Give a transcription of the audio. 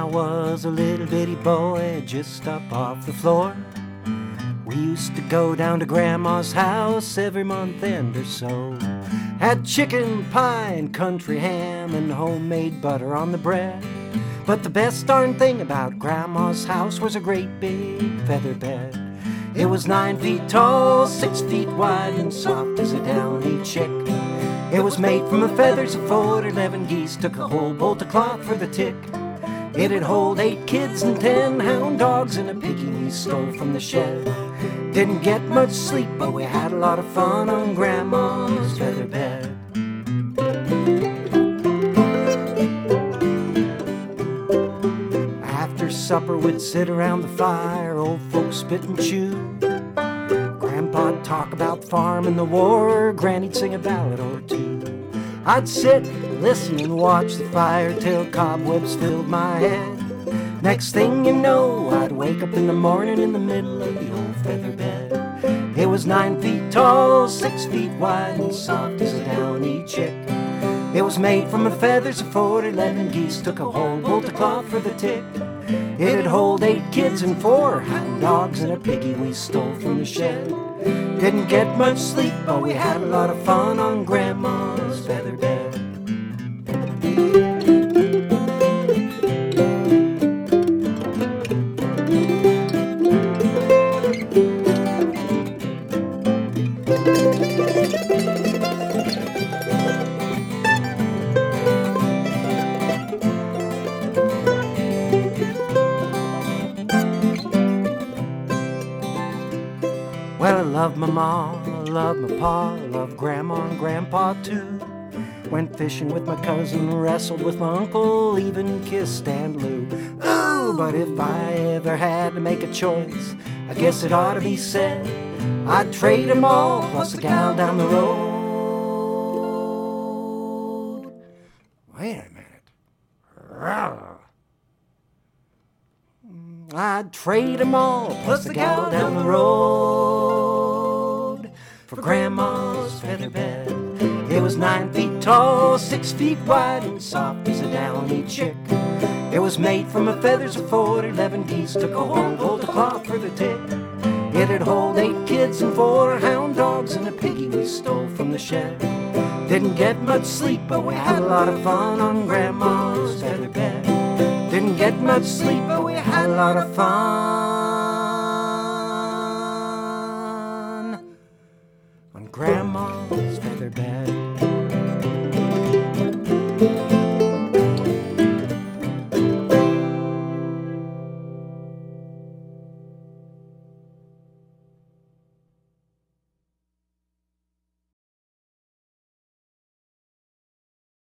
was a little bitty boy just up off the floor, we used to go down to Grandma's house every month end or so. Had chicken pie and country ham and homemade butter on the bread. But the best darn thing about Grandma's house was a great big feather bed. It was 9 feet tall, 6 feet wide, and soft as a downy chick. It was made from the feathers of 4 to 11 geese, took a whole bolt of cloth for the tick. It'd hold 8 kids and 10 hound dogs and a piggy we stole from the shed. Didn't get much sleep, but we had a lot of fun on Grandma's feather bed. After supper we'd sit around the fire, old folks spit and chew. Grandpa'd talk about the farm and the war, Granny'd sing a ballad or two. I'd sit, listen and watch the fire till cobwebs filled my head. Next thing you know, I'd wake up in the morning in the middle of the old feather bed. It was 9 feet tall, 6 feet wide, and soft as a downy chick. It was made from the feathers of 4 to 11 geese, took a whole bolt of cloth for the tick. It'd hold 8 kids and 4 hound dogs and a piggy we stole from the shed. Didn't get much sleep, but we had a lot of fun on Grandma's feather bed. Well, I love my mom, I love my pa, I love Grandma and Grandpa too. Went fishing with my cousin, wrestled with my uncle, even kissed Aunt Lou. Ooh, but if I ever had to make a choice, I guess it ought to be said, I'd trade 'em all, plus a gal down the road. Wait a minute. I'd trade 'em all, plus a gal down the road, for Grandma's feather bed. It was 9 feet tall, 6 feet wide, and soft as a downy chick. It was made from the feathers of 4 to 11 geese, took a whole bolt of cloth for the tick. It'd hold 8 kids and 4 hound dogs and a piggy we stole from the shed. Didn't get much sleep, but we had a lot of fun on Grandma's feather bed. Didn't get much sleep, but we had a lot of fun on Grandma's feather bed.